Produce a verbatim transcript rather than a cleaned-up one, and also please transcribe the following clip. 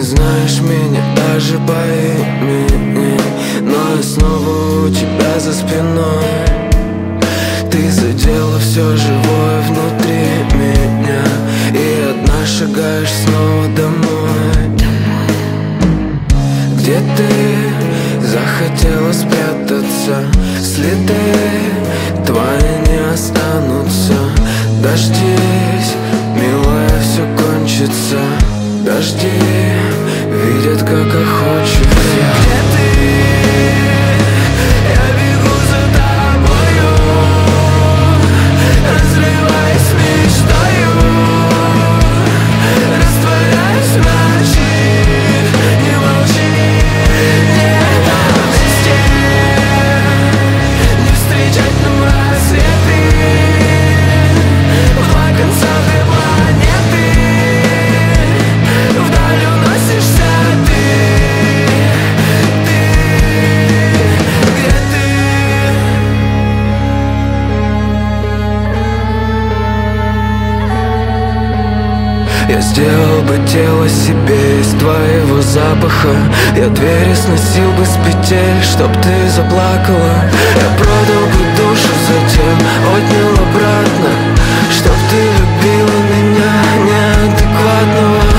знаешь меня даже по имени, но я снова у тебя за спиной. Ты задела все живое внутри меня, и одна шагаешь снова домой. Где ты захотела спрятаться? Следы твои не останутся. Дождись, милая, все кончится. Дожди видят, как охочусь я. Где ты? Я бегу за тобою, разрываясь мечтою, растворяюсь в ночи. Не молчи, не вместе, не встречать нам рассветы. В два конца две планеты, вдаль уносишься ты. Ты, где ты? Я сделал бы тело себе из твоего запаха. Я двери сносил бы с петель, чтоб ты заплакала. Я продал бы душу, затем отнял обратно, чтоб ты любила меня неадекватного.